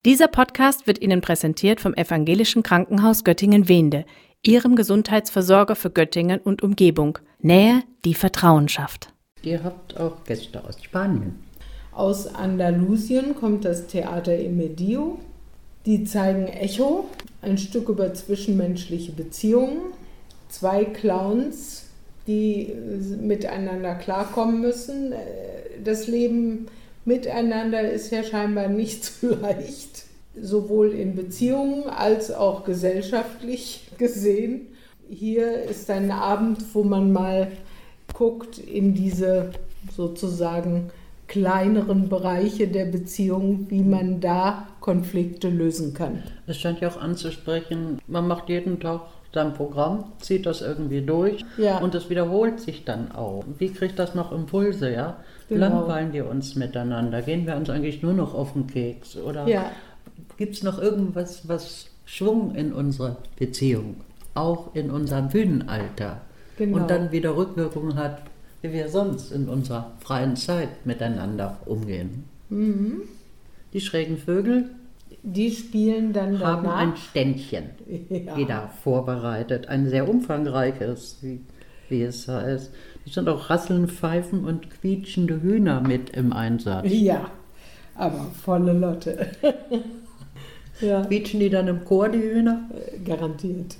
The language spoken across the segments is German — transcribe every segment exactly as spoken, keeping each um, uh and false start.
Dieser Podcast wird Ihnen präsentiert vom Evangelischen Krankenhaus Göttingen-Wehnde, Ihrem Gesundheitsversorger für Göttingen und Umgebung. Nähe, die Vertrauen schafft. Ihr habt auch Gäste aus Spanien. Aus Andalusien kommt das Theater Imedio. Die zeigen Echo, ein Stück über zwischenmenschliche Beziehungen. Zwei Clowns, die miteinander klarkommen müssen. Das Leben miteinander ist ja scheinbar nicht so leicht, sowohl in Beziehungen als auch gesellschaftlich gesehen. Hier ist ein Abend, wo man mal guckt in diese sozusagen kleineren Bereiche der Beziehung, wie man da Konflikte lösen kann. Es scheint ja auch anzusprechen, man macht jeden Tag sein Programm, zieht das irgendwie durch, ja, und es wiederholt sich dann auch. Wie kriegt das noch Impulse, ja? Genau. Langweilen wir uns miteinander? Gehen wir uns eigentlich nur noch auf den Keks? Oder ja, gibt es noch irgendwas, was Schwung in unserer Beziehung, auch in unserem Bühnenalter, genau, und dann wieder Rückwirkungen hat, wie wir sonst in unserer freien Zeit miteinander umgehen? Mhm. Die schrägen Vögel, die spielen dann haben danach ein Ständchen, ja, wieder vorbereitet, ein sehr umfangreiches, wie, wie es heißt. Es sind auch Rasseln, Pfeifen und quietschende Hühner mit im Einsatz. Ja, aber volle Lotte. Ja. Quietschen die dann im Chor, die Hühner? Garantiert.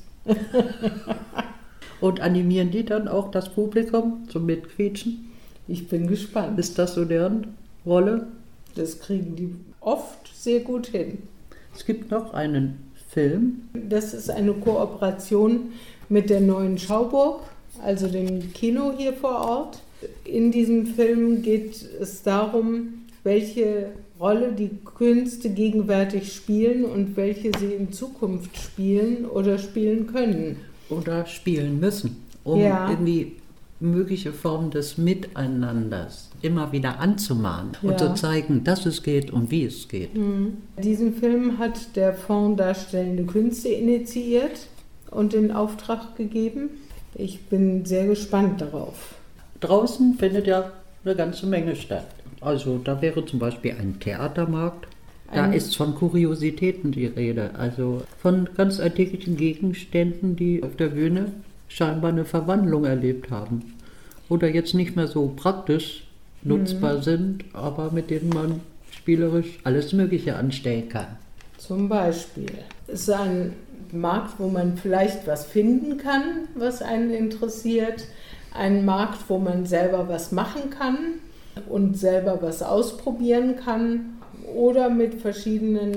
Und animieren die dann auch das Publikum zum Mitquietschen? Ich bin gespannt. Ist das so deren Rolle? Das kriegen die oft sehr gut hin. Es gibt noch einen Film. Das ist eine Kooperation mit der Neuen Schauburg, also dem Kino hier vor Ort. In diesem Film geht es darum, welche Rolle die Künste gegenwärtig spielen und welche sie in Zukunft spielen oder spielen können. Oder spielen müssen, um ja, irgendwie mögliche Formen des Miteinanders immer wieder anzumahnen, ja, und zu zeigen, dass es geht und wie es geht. Mhm. Diesen Film hat der Fonds Darstellende Künste initiiert und in Auftrag gegeben. Ich bin sehr gespannt darauf. Draußen findet ja eine ganze Menge statt. Also da wäre zum Beispiel ein Theatermarkt. Da ein ist von Kuriositäten die Rede, also von ganz alltäglichen Gegenständen, die auf der Bühne scheinbar eine Verwandlung erlebt haben oder jetzt nicht mehr so praktisch nutzbar mhm. sind, aber mit denen man spielerisch alles Mögliche anstellen kann. Zum Beispiel. Es ist ein Markt, wo man vielleicht was finden kann, was einen interessiert. Ein Markt, wo man selber was machen kann und selber was ausprobieren kann oder mit verschiedenen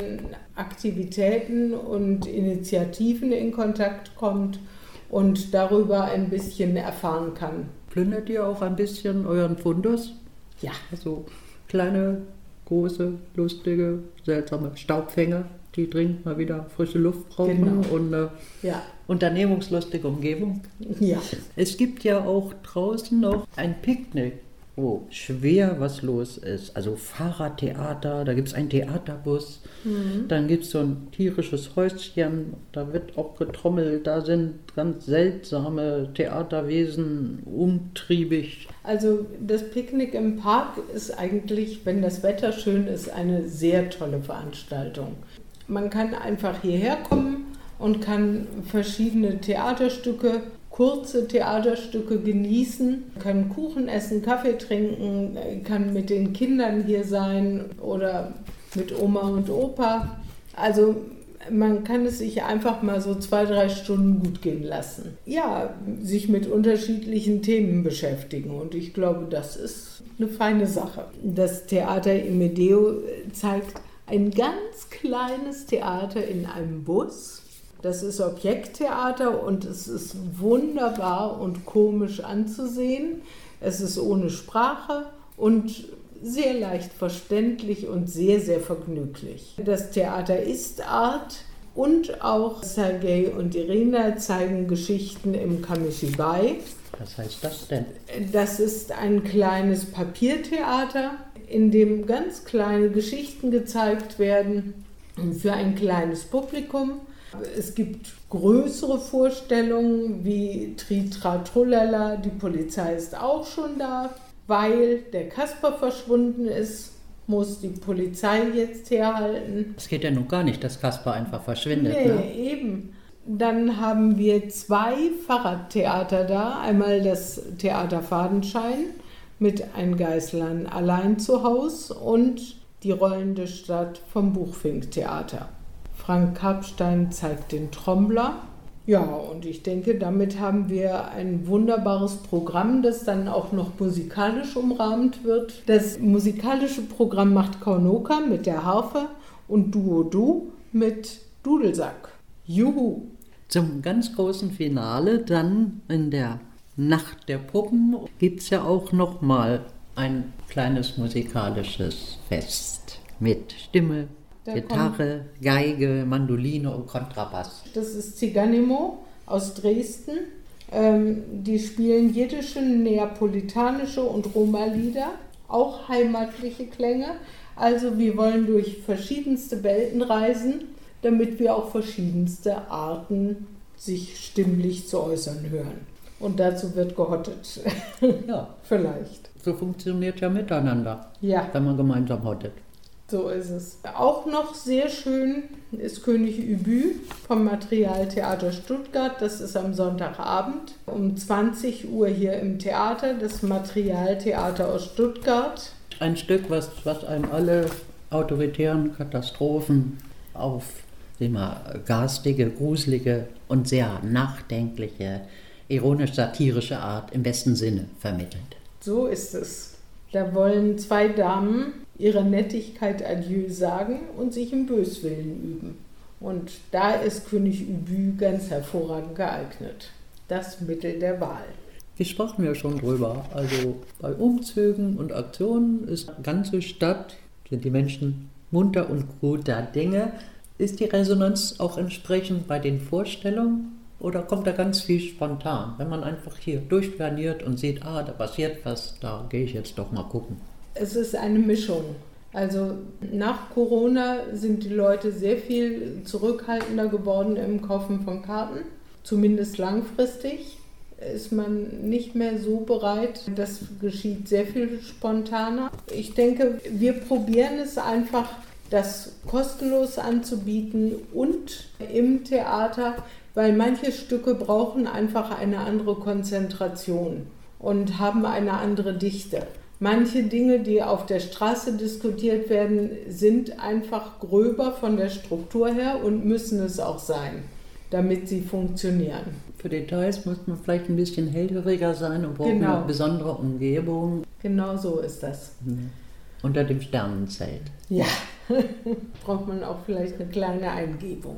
Aktivitäten und Initiativen in Kontakt kommt und darüber ein bisschen erfahren kann. Plündert ihr auch ein bisschen euren Fundus? Ja. Also kleine, große, lustige, seltsame Staubfänger, die dringend mal wieder frische Luft brauchen, genau, und eine ja. unternehmungslustige Umgebung. Ja. Es gibt ja auch draußen noch ein Picknick, wo schwer was los ist. Also Fahrradtheater, da gibt es einen Theaterbus, mhm. dann gibt es so ein tierisches Häuschen, da wird auch getrommelt, da sind ganz seltsame Theaterwesen umtriebig. Also das Picknick im Park ist eigentlich, wenn das Wetter schön ist, eine sehr tolle Veranstaltung. Man kann einfach hierher kommen und kann verschiedene Theaterstücke, kurze Theaterstücke genießen, kann Kuchen essen, Kaffee trinken, kann mit den Kindern hier sein oder mit Oma und Opa. Also man kann es sich einfach mal so zwei, drei Stunden gut gehen lassen. Ja, sich mit unterschiedlichen Themen beschäftigen und ich glaube, das ist eine feine Sache. Das Theater Imedio zeigt ein ganz kleines Theater in einem Bus. Das ist Objekttheater und es ist wunderbar und komisch anzusehen. Es ist ohne Sprache und sehr leicht verständlich und sehr, sehr vergnüglich. Das Theater ist Art und auch Sergei und Irina zeigen Geschichten im Kamishibai. Was heißt das denn? Das ist ein kleines Papiertheater, in dem ganz kleine Geschichten gezeigt werden für ein kleines Publikum. Es gibt größere Vorstellungen wie Tri-Tra-Trullala, die Polizei ist auch schon da, weil der Kasper verschwunden ist muss die Polizei jetzt herhalten. Es geht ja nun gar nicht, dass Kasper einfach verschwindet. Nee, ne? eben. Dann haben wir zwei Fahrradtheater da. Einmal das Theater Fadenschein mit Ein Geißlein allein zu Haus und die rollende Stadt vom Buchfink-Theater. Frank Karpstein zeigt den Trommler. Ja, und ich denke, damit haben wir ein wunderbares Programm, das dann auch noch musikalisch umrahmt wird. Das musikalische Programm macht Kaunoka mit der Harfe und Duo Du mit Dudelsack. Juhu! Zum ganz großen Finale dann in der Nacht der Puppen gibt es ja auch nochmal ein kleines musikalisches Fest mit Stimme, da Gitarre, Geige, Mandoline und Kontrabass. Das ist Ziganimo aus Dresden. Ähm, die spielen jiddische, neapolitanische und Roma-Lieder, auch heimatliche Klänge. Also wir wollen durch verschiedenste Welten reisen, damit wir auch verschiedenste Arten sich stimmlich zu äußern hören. Und dazu wird gehottet. Ja. Vielleicht. So funktioniert ja miteinander, ja. wenn man gemeinsam hottet. So ist es. Auch noch sehr schön ist König Übü vom Materialtheater Stuttgart. Das ist am Sonntagabend um zwanzig Uhr hier im Theater, das Materialtheater aus Stuttgart. Ein Stück, was, was einem alle autoritären Katastrophen auf immer garstige, gruselige und sehr nachdenkliche, ironisch-satirische Art im besten Sinne vermittelt. So ist es. Da wollen zwei Damen ihrer Nettigkeit Adieu sagen und sich im Böswillen üben. Und da ist König Übü ganz hervorragend geeignet. Das Mittel der Wahl. Wir sprachen ja schon drüber. Also bei Umzügen und Aktionen ist die ganze Stadt, sind die Menschen munter und guter Dinge. Ist die Resonanz auch entsprechend bei den Vorstellungen oder kommt da ganz viel spontan, wenn man einfach hier durchplaniert und sieht, ah, da passiert was, da gehe ich jetzt doch mal gucken? Es ist eine Mischung. Also nach Corona sind die Leute sehr viel zurückhaltender geworden im Kaufen von Karten. Zumindest langfristig ist man nicht mehr so bereit. Das geschieht sehr viel spontaner. Ich denke, wir probieren es einfach, das kostenlos anzubieten und im Theater, weil manche Stücke brauchen einfach eine andere Konzentration und haben eine andere Dichte. Manche Dinge, die auf der Straße diskutiert werden, sind einfach gröber von der Struktur her und müssen es auch sein, damit sie funktionieren. Für Details muss man vielleicht ein bisschen hellhöriger sein und braucht genau. eine besondere Umgebung. Genau so ist das. Mhm. Unter dem Sternenzelt. Ja, braucht man auch vielleicht eine kleine Eingebung.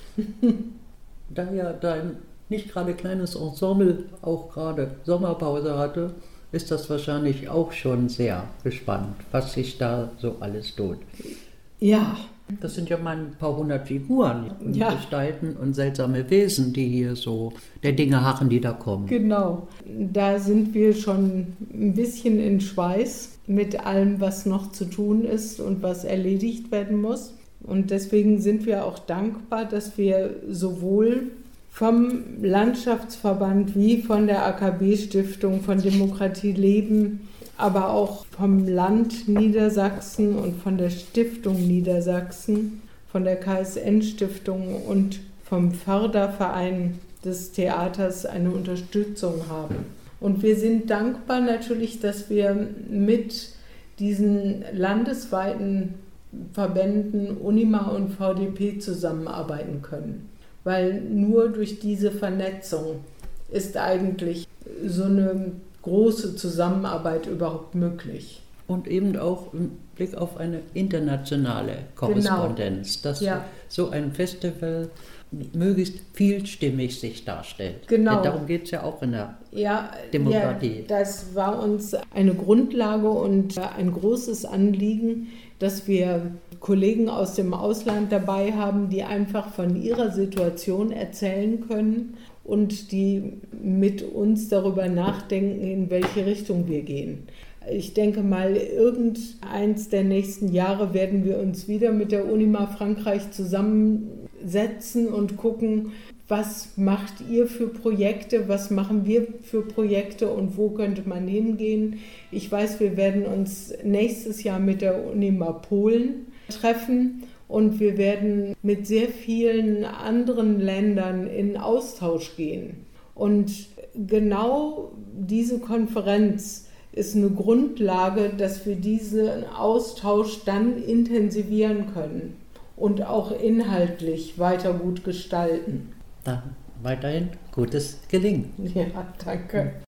Da ja dein nicht gerade kleines Ensemble auch gerade Sommerpause hatte, ist das wahrscheinlich auch schon sehr gespannt, was sich da so alles tut. Ja. Das sind ja mal ein paar hundert Figuren und ja. Gestalten und seltsame Wesen, die hier so der Dinge harren, die da kommen. Genau. Da sind wir schon ein bisschen in Schweiß mit allem, was noch zu tun ist und was erledigt werden muss. Und deswegen sind wir auch dankbar, dass wir sowohl vom Landschaftsverband wie von der A K B-Stiftung, von Demokratie Leben, aber auch vom Land Niedersachsen und von der Stiftung Niedersachsen, von der K S N-Stiftung und vom Förderverein des Theaters eine Unterstützung haben. Und wir sind dankbar natürlich, dass wir mit diesen landesweiten Verbänden UNIMA und V D P zusammenarbeiten können. Weil nur durch diese Vernetzung ist eigentlich so eine große Zusammenarbeit überhaupt möglich. Und eben auch im Blick auf eine internationale Korrespondenz, genau. dass ja. so ein Festival möglichst vielstimmig sich darstellt. Genau. Denn darum geht es ja auch in der ja, Demokratie. Ja, das war uns eine Grundlage und ein großes Anliegen, dass wir Kollegen aus dem Ausland dabei haben, die einfach von ihrer Situation erzählen können und die mit uns darüber nachdenken, in welche Richtung wir gehen. Ich denke mal, irgendeins der nächsten Jahre werden wir uns wieder mit der UNIMA Frankreich zusammen setzen und gucken, was macht ihr für Projekte, was machen wir für Projekte und wo könnte man hingehen. Ich weiß, wir werden uns nächstes Jahr mit der Uni Marpolen treffen und wir werden mit sehr vielen anderen Ländern in Austausch gehen. Und genau diese Konferenz ist eine Grundlage, dass wir diesen Austausch dann intensivieren können und auch inhaltlich weiter gut gestalten. Dann weiterhin gutes Gelingen. Ja, danke.